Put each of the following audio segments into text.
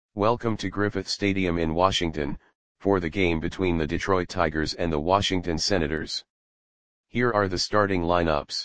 Welcome to Griffith Stadium in Washington, for the game between the Detroit Tigers and the Washington Senators. Here are the starting lineups.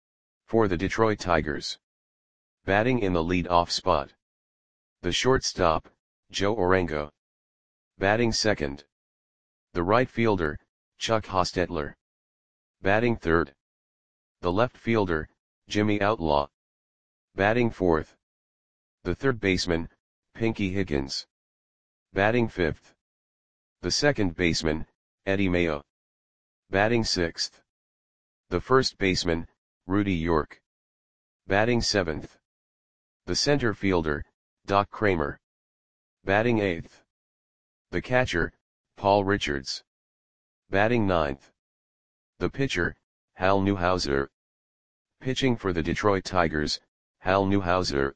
For the Detroit Tigers. Batting in the lead-off spot. The shortstop, Joe Orengo. Batting second. The right fielder, Chuck Hostetler. Batting third. The left fielder, Jimmy Outlaw. Batting fourth. The third baseman, Pinky Higgins. Batting fifth. The second baseman, Eddie Mayo. Batting sixth. The first baseman, Rudy York. Batting seventh. The center fielder, Doc Kramer. Batting eighth. The catcher, Paul Richards. Batting ninth. The pitcher, Hal Newhouser. Pitching for the Detroit Tigers, Hal Newhouser.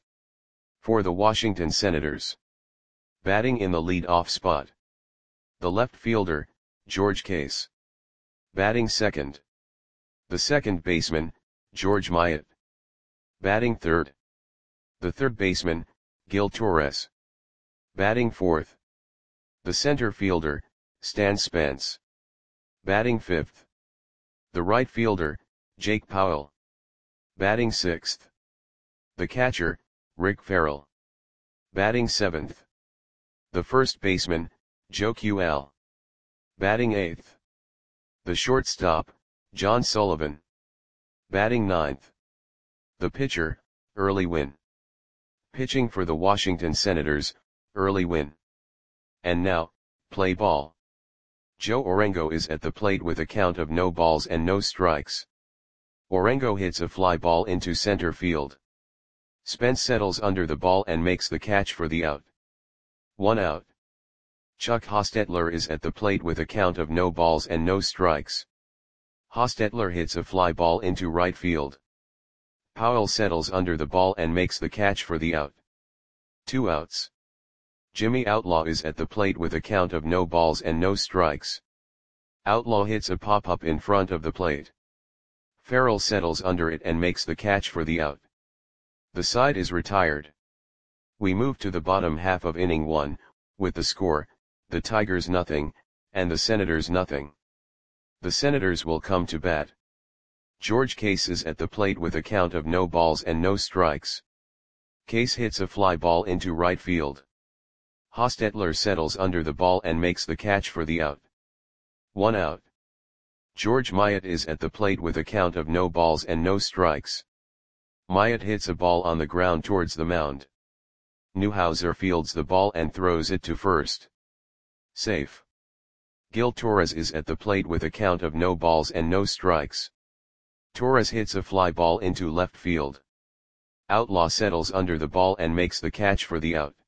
For the Washington Senators. Batting in the lead-off spot. The left fielder, George Case. Batting second. The second baseman, George Myatt. Batting third. The third baseman, Gil Torres. Batting fourth. The center fielder, Stan Spence. Batting fifth. The right fielder, Jake Powell. Batting sixth. The catcher, Rick Farrell. Batting seventh. The first baseman, Joe QL. Batting eighth. The shortstop, John Sullivan. Batting ninth. The pitcher, Early Wynn. Pitching for the Washington Senators, Early Wynn. And now, play ball. Joe Orengo is at the plate with a count of no balls and no strikes. Orengo hits a fly ball into center field. Spence settles under the ball and makes the catch for the out. 1 out. Chuck Hostetler is at the plate with a count of no balls and no strikes. Hostetler hits a fly ball into right field. Powell settles under the ball and makes the catch for the out. 2 outs. Jimmy Outlaw is at the plate with a count of no balls and no strikes. Outlaw hits a pop-up in front of the plate. Farrell settles under it and makes the catch for the out. The side is retired. We move to the bottom half of inning 1, with the score, the Tigers nothing, and the Senators nothing. The Senators will come to bat. George Case is at the plate with a count of no balls and no strikes. Case hits a fly ball into right field. Hostetler settles under the ball and makes the catch for the out. 1 out. George Myatt is at the plate with a count of no balls and no strikes. Myatt hits a ball on the ground towards the mound. Newhouser fields the ball and throws it to first. Safe. Gil Torres is at the plate with a count of no balls and no strikes. Torres hits a fly ball into left field. Outlaw settles under the ball and makes the catch for the out.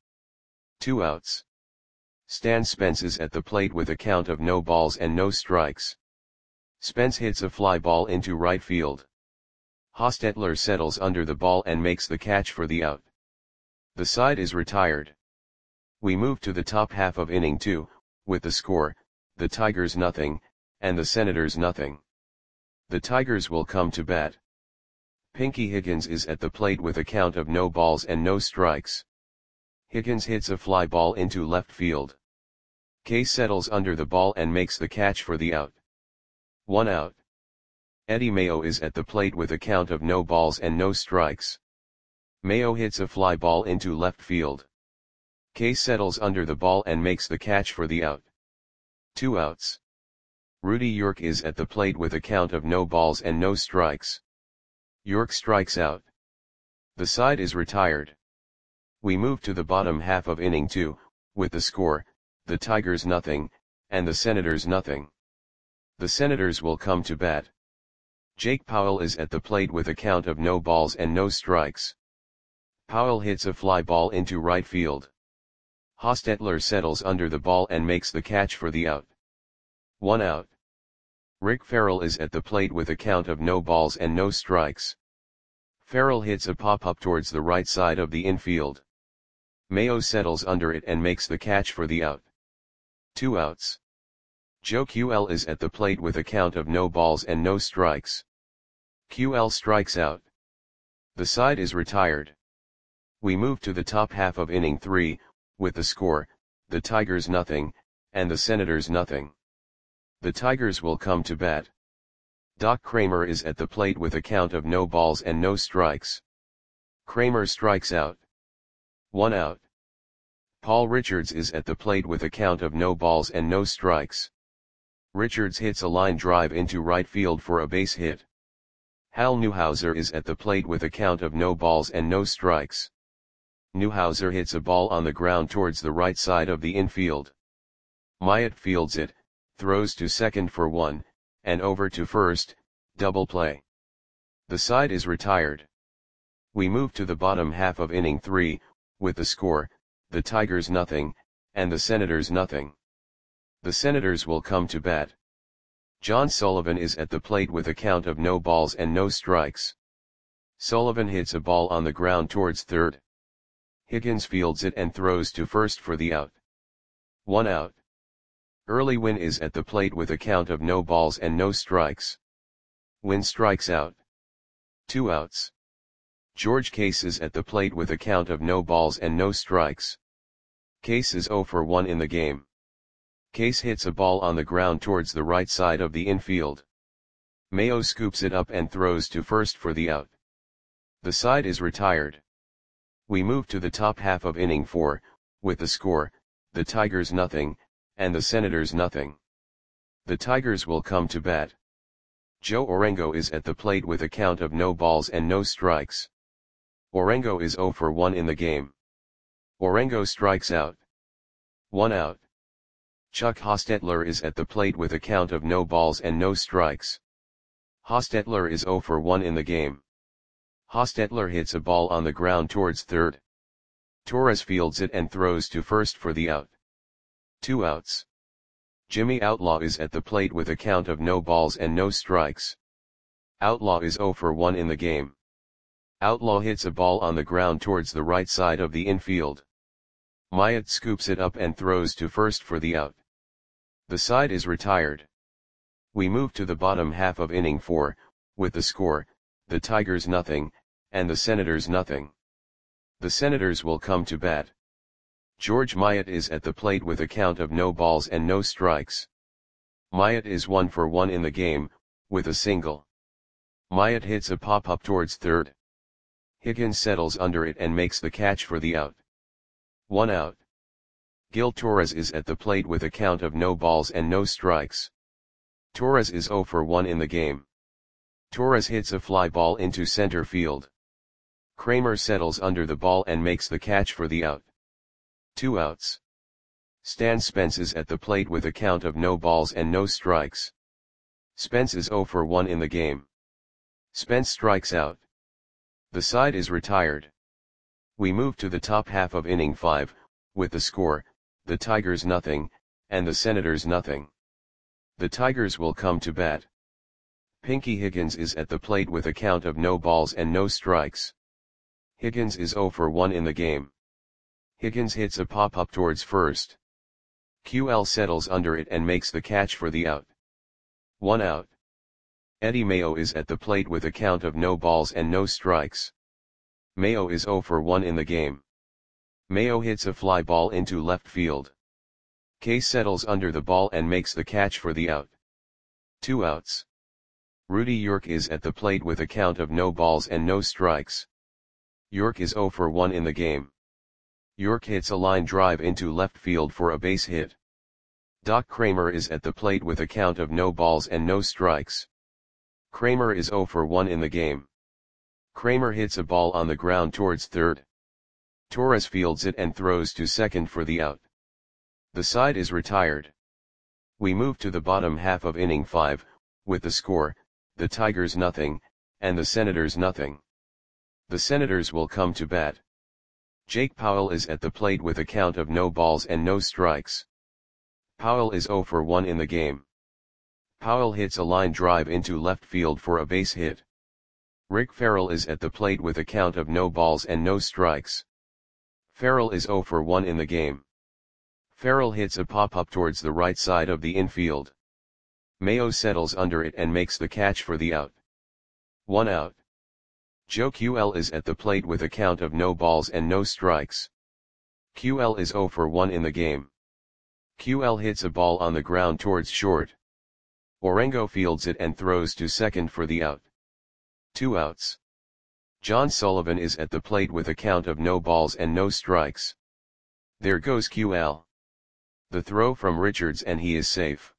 2 outs. Stan Spence is at the plate with a count of no balls and no strikes. Spence hits a fly ball into right field. Hostetler settles under the ball and makes the catch for the out. The side is retired. We move to the top half of inning 2, with the score, the Tigers nothing, and the Senators nothing. The Tigers will come to bat. Pinky Higgins is at the plate with a count of no balls and no strikes. Higgins hits a fly ball into left field. Case settles under the ball and makes the catch for the out. 1 out. Eddie Mayo is at the plate with a count of no balls and no strikes. Mayo hits a fly ball into left field. Case settles under the ball and makes the catch for the out. 2 outs. Rudy York is at the plate with a count of no balls and no strikes. York strikes out. The side is retired. We move to the bottom half of inning 2, with the score, the Tigers nothing, and the Senators nothing. The Senators will come to bat. Jake Powell is at the plate with a count of no balls and no strikes. Powell hits a fly ball into right field. Hostetler settles under the ball and makes the catch for the out. 1 out. Rick Farrell is at the plate with a count of no balls and no strikes. Farrell hits a pop-up towards the right side of the infield. Mayo settles under it and makes the catch for the out. 2 outs. Joe QL is at the plate with a count of no balls and no strikes. QL strikes out. The side is retired. We move to the top half of inning 3, with the score, the Tigers nothing, and the Senators nothing. The Tigers will come to bat. Doc Kramer is at the plate with a count of no balls and no strikes. Kramer strikes out. 1 out. Paul Richards is at the plate with a count of no balls and no strikes. Richards hits a line drive into right field for a base hit. Hal Newhouser is at the plate with a count of no balls and no strikes. Newhouser hits a ball on the ground towards the right side of the infield. Myatt fields it, throws to second for 1, and over to first, double play. The side is retired. We move to the bottom half of inning 3, with the score, the Tigers nothing, and the Senators nothing. The Senators will come to bat. John Sullivan is at the plate with a count of no balls and no strikes. Sullivan hits a ball on the ground towards third. Higgins fields it and throws to first for the out. 1 out. Early Wynn is at the plate with a count of no balls and no strikes. Wynn strikes out. 2 outs. George Case is at the plate with a count of no balls and no strikes. Case is 0 for 1 in the game. Case hits a ball on the ground towards the right side of the infield. Mayo scoops it up and throws to first for the out. The side is retired. We move to the top half of inning 4, with the score, the Tigers nothing, and the Senators nothing. The Tigers will come to bat. Joe Orengo is at the plate with a count of no balls and no strikes. Orengo is 0 for 1 in the game. Orengo strikes out. 1 out. Chuck Hostetler is at the plate with a count of no balls and no strikes. Hostetler is 0 for 1 in the game. Hostetler hits a ball on the ground towards third. Torres fields it and throws to first for the out. 2 outs. Jimmy Outlaw is at the plate with a count of no balls and no strikes. Outlaw is 0 for 1 in the game. Outlaw hits a ball on the ground towards the right side of the infield. Myatt scoops it up and throws to first for the out. The side is retired. We move to the bottom half of inning 4, with the score, the Tigers nothing, and the Senators nothing. The Senators will come to bat. George Myatt is at the plate with a count of no balls and no strikes. Myatt is 1 for 1 in the game, with a single. Myatt hits a pop-up towards third. Higgins settles under it and makes the catch for the out. 1 out. Gil Torres is at the plate with a count of no balls and no strikes. Torres is 0 for 1 in the game. Torres hits a fly ball into center field. Kramer settles under the ball and makes the catch for the out. 2 outs. Stan Spence is at the plate with a count of no balls and no strikes. Spence is 0 for 1 in the game. Spence strikes out. The side is retired. We move to the top half of inning 5, with the score, the Tigers nothing, and the Senators nothing. The Tigers will come to bat. Pinky Higgins is at the plate with a count of no balls and no strikes. Higgins is 0 for 1 in the game. Higgins hits a pop-up towards first. QL settles under it and makes the catch for the out. 1 out. Eddie Mayo is at the plate with a count of no balls and no strikes. Mayo is 0 for 1 in the game. Mayo hits a fly ball into left field. Case settles under the ball and makes the catch for the out. 2 outs. Rudy York is at the plate with a count of no balls and no strikes. York is 0 for 1 in the game. York hits a line drive into left field for a base hit. Doc Kramer is at the plate with a count of no balls and no strikes. Kramer is 0 for 1 in the game. Kramer hits a ball on the ground towards third. Torres fields it and throws to second for the out. The side is retired. We move to the bottom half of inning 5, with the score, the Tigers nothing, and the Senators nothing. The Senators will come to bat. Jake Powell is at the plate with a count of no balls and no strikes. Powell is 0 for 1 in the game. Powell hits a line drive into left field for a base hit. Rick Farrell is at the plate with a count of no balls and no strikes. Farrell is 0 for 1 in the game. Farrell hits a pop-up towards the right side of the infield. Mayo settles under it and makes the catch for the out. 1 out. Joe QL is at the plate with a count of no balls and no strikes. QL is 0 for 1 in the game. QL hits a ball on the ground towards short. Orengo fields it and throws to second for the out. 2 outs. John Sullivan is at the plate with a count of no balls and no strikes. There goes QL. The throw from Richards and he is safe.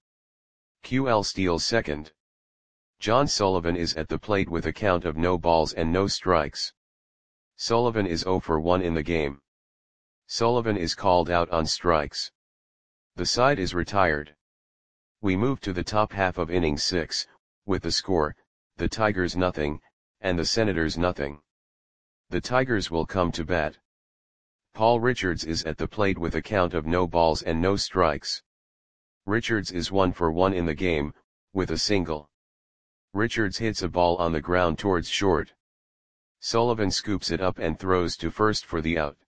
QL steals second. John Sullivan is at the plate with a count of no balls and no strikes. Sullivan is 0 for 1 in the game. Sullivan is called out on strikes. The side is retired. We move to the top half of inning 6, with the score, the Tigers nothing, and the Senators nothing. The Tigers will come to bat. Paul Richards is at the plate with a count of no balls and no strikes. Richards is 1 for 1 in the game, with a single. Richards hits a ball on the ground towards short. Sullivan scoops it up and throws to first for the out.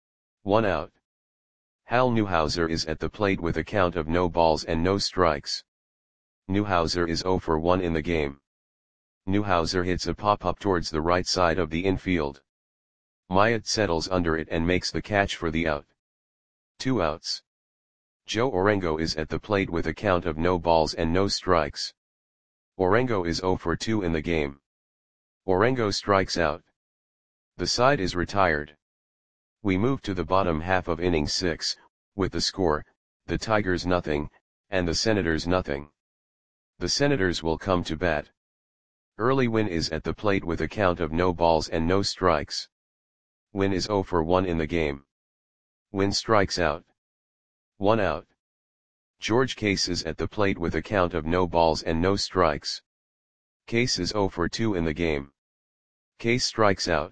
1 out. Hal Newhouser is at the plate with a count of no balls and no strikes. Newhouser is 0 for 1 in the game. Newhouser hits a pop-up towards the right side of the infield. Myatt settles under it and makes the catch for the out. 2 outs. Joe Orengo is at the plate with a count of no balls and no strikes. Orengo is 0 for 2 in the game. Orengo strikes out. The side is retired. We move to the bottom half of inning 6, with the score, the Tigers nothing, and the Senators nothing. The Senators will come to bat. Early Wynn is at the plate with a count of no balls and no strikes. Wynn is 0 for 1 in the game. Wynn strikes out. 1 out. George Case is at the plate with a count of no balls and no strikes. Case is 0 for 2 in the game. Case strikes out.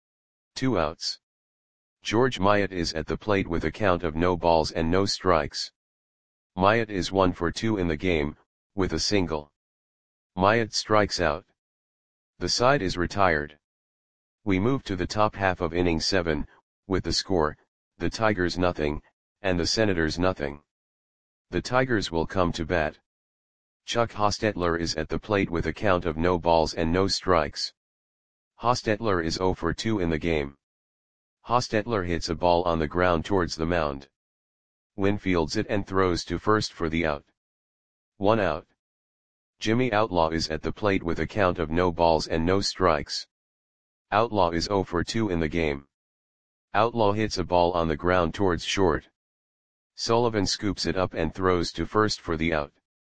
2 outs. George Myatt is at the plate with a count of no balls and no strikes. Myatt is 1 for 2 in the game, with a single. Myatt strikes out. The side is retired. We move to the top half of inning 7, with the score, the Tigers nothing, and the Senators nothing. The Tigers will come to bat. Chuck Hostetler is at the plate with a count of no balls and no strikes. Hostetler is 0 for 2 in the game. Hostetler hits a ball on the ground towards the mound. Wynn fields it and throws to first for the out. 1 out. Jimmy Outlaw is at the plate with a count of no balls and no strikes. Outlaw is 0 for 2 in the game. Outlaw hits a ball on the ground towards short. Sullivan scoops it up and throws to first for the out.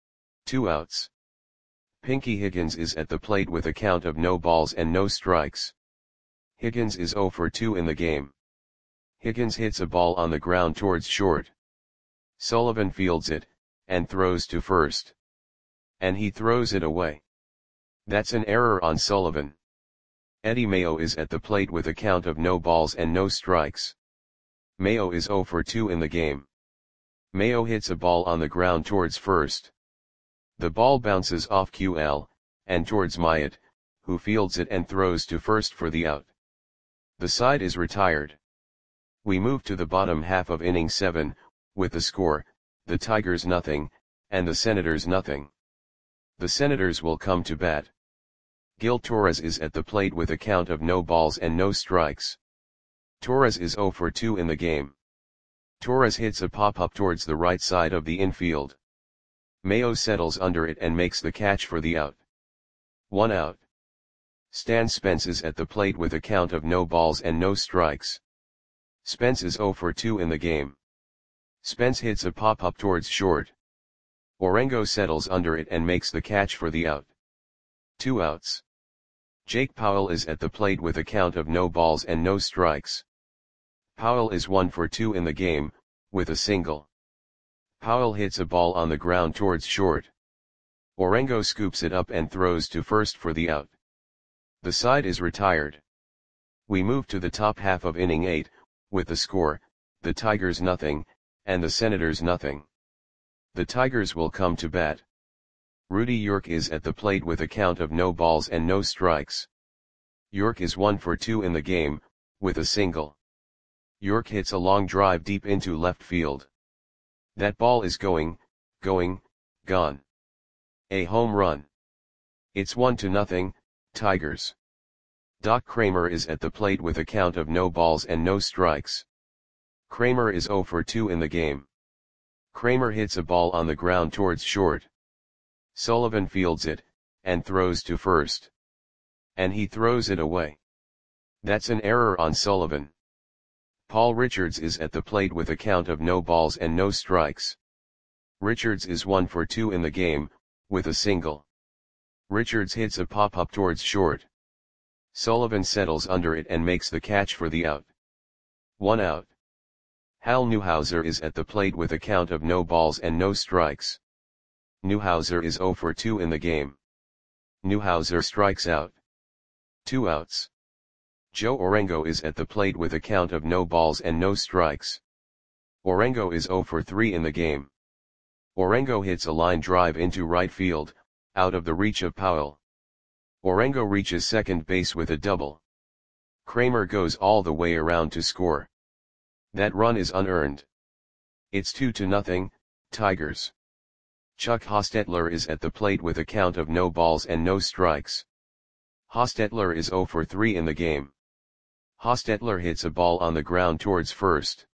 2 outs. Pinky Higgins is at the plate with a count of no balls and no strikes. Higgins is 0 for 2 in the game. Higgins hits a ball on the ground towards short. Sullivan fields it, and throws to first. And he throws it away. That's an error on Sullivan. Eddie Mayo is at the plate with a count of no balls and no strikes. Mayo is 0 for 2 in the game. Mayo hits a ball on the ground towards first. The ball bounces off QL, and towards Myatt, who fields it and throws to first for the out. The side is retired. We move to the bottom half of inning 7, with the score, the Tigers nothing, and the Senators nothing. The Senators will come to bat. Gil Torres is at the plate with a count of no balls and no strikes. Torres is 0 for 2 in the game. Torres hits a pop-up towards the right side of the infield. Mayo settles under it and makes the catch for the out. 1 out. Stan Spence is at the plate with a count of no balls and no strikes. Spence is 0 for 2 in the game. Spence hits a pop-up towards short. Orengo settles under it and makes the catch for the out. 2 outs. Jake Powell is at the plate with a count of no balls and no strikes. Powell is 1 for 2 in the game, with a single. Powell hits a ball on the ground towards short. Orengo scoops it up and throws to first for the out. The side is retired. We move to the top half of inning 8, with the score, the Tigers nothing, and the Senators nothing. The Tigers will come to bat. Rudy York is at the plate with a count of no balls and no strikes. York is 1 for 2 in the game, with a single. York hits a long drive deep into left field. That ball is going, gone. A home run. It's 1-0, Tigers. Doc Kramer is at the plate with a count of no balls and no strikes. Kramer is 0 for 2 in the game. Kramer hits a ball on the ground towards short. Sullivan fields it, and throws to first. And he throws it away. That's an error on Sullivan. Paul Richards is at the plate with a count of no balls and no strikes. Richards is 1 for 2 in the game, with a single. Richards hits a pop-up towards short. Sullivan settles under it and makes the catch for the out. 1 out. Hal Newhouser is at the plate with a count of no balls and no strikes. Newhouser is 0 for 2 in the game. Newhouser strikes out. 2 outs. Joe Orengo is at the plate with a count of no balls and no strikes. Orengo is 0 for 3 in the game. Orengo hits a line drive into right field, out of the reach of Powell. Orengo reaches second base with a double. Kramer goes all the way around to score. That run is unearned. It's 2-0, Tigers. Chuck Hostetler is at the plate with a count of no balls and no strikes. Hostetler is 0 for 3 in the game. Hostetler hits a ball on the ground towards first.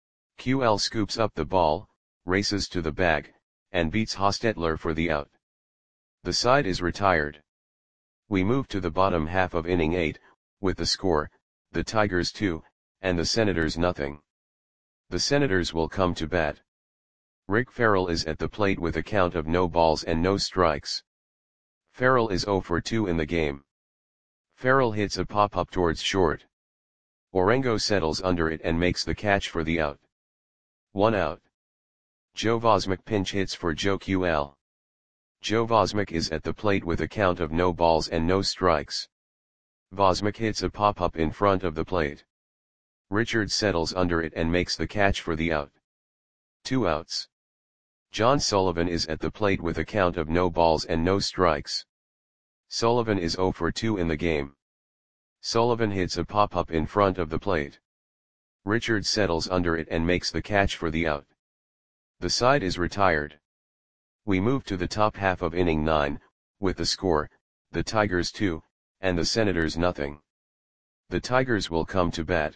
QL scoops up the ball, races to the bag, and beats Hostetler for the out. The side is retired. We move to the bottom half of inning 8, with the score, the Tigers 2, and the Senators nothing. The Senators will come to bat. Rick Farrell is at the plate with a count of no balls and no strikes. Farrell is 0 for 2 in the game. Farrell hits a pop-up towards short. Orengo settles under it and makes the catch for the out. 1 out. Joe Vosmick pinch hits for Joe QL. Joe Vosmick is at the plate with a count of no balls and no strikes. Vosmick hits a pop-up in front of the plate. Richards settles under it and makes the catch for the out. 2 outs. John Sullivan is at the plate with a count of no balls and no strikes. Sullivan is 0 for 2 in the game. Sullivan hits a pop-up in front of the plate. Richards settles under it and makes the catch for the out. The side is retired. We move to the top half of inning 9, with the score, the Tigers 2, and the Senators nothing. The Tigers will come to bat.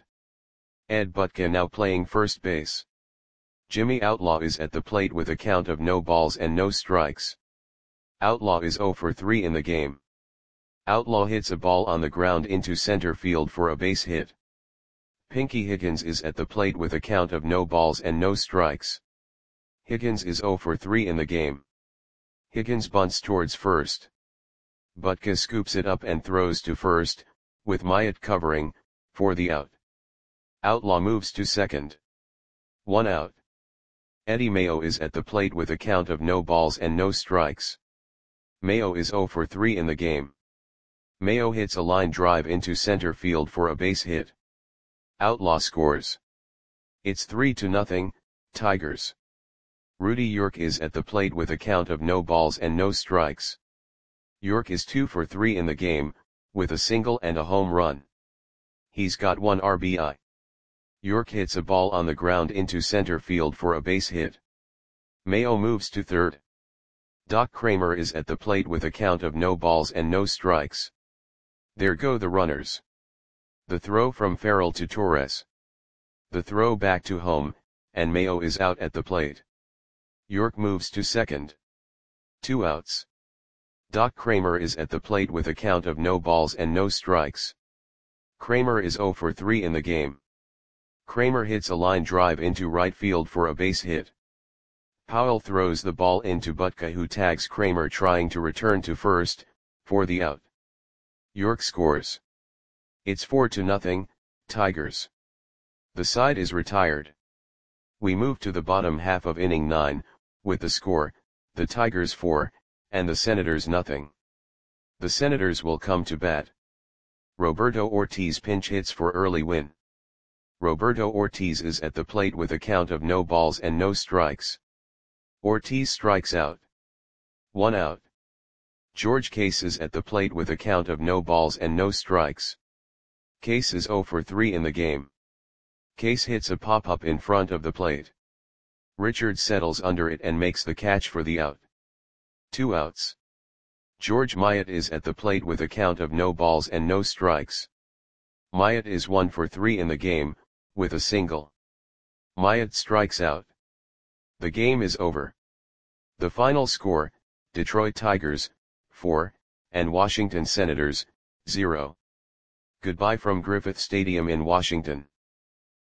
Ed Butka now playing first base. Jimmy Outlaw is at the plate with a count of no balls and no strikes. Outlaw is 0 for 3 in the game. Outlaw hits a ball on the ground into center field for a base hit. Pinky Higgins is at the plate with a count of no balls and no strikes. Higgins is 0 for 3 in the game. Higgins bunts towards first. Butka scoops it up and throws to first, with Myatt covering, for the out. Outlaw moves to second. 1 out. Eddie Mayo is at the plate with a count of no balls and no strikes. Mayo is 0 for 3 in the game. Mayo hits a line drive into center field for a base hit. Outlaw scores. It's 3-0, Tigers. Rudy York is at the plate with a count of no balls and no strikes. York is 2 for 3 in the game, with a single and a home run. He's got 1 RBI. York hits a ball on the ground into center field for a base hit. Mayo moves to third. Doc Kramer is at the plate with a count of no balls and no strikes. There go the runners. The throw from Farrell to Torres. The throw back to home, and Mayo is out at the plate. York moves to second. 2 outs. Doc Kramer is at the plate with a count of no balls and no strikes. Kramer is 0 for 3 in the game. Kramer hits a line drive into right field for a base hit. Powell throws the ball into Butka, who tags Kramer trying to return to first, for the out. York scores. It's 4-0, Tigers. The side is retired. We move to the bottom half of inning 9, with the score, the Tigers 4, and the Senators nothing. The Senators will come to bat. Roberto Ortiz pinch hits for early win. Roberto Ortiz is at the plate with a count of no balls and no strikes. Ortiz strikes out. 1 out. George Case is at the plate with a count of no balls and no strikes. Case is 0 for 3 in the game. Case hits a pop-up in front of the plate. Richards settles under it and makes the catch for the out. 2 outs. George Myatt is at the plate with a count of no balls and no strikes. Myatt is 1 for 3 in the game, with a single. Myatt strikes out. The game is over. The final score, Detroit Tigers, 4, and Washington Senators, 0. Goodbye from Griffith Stadium in Washington.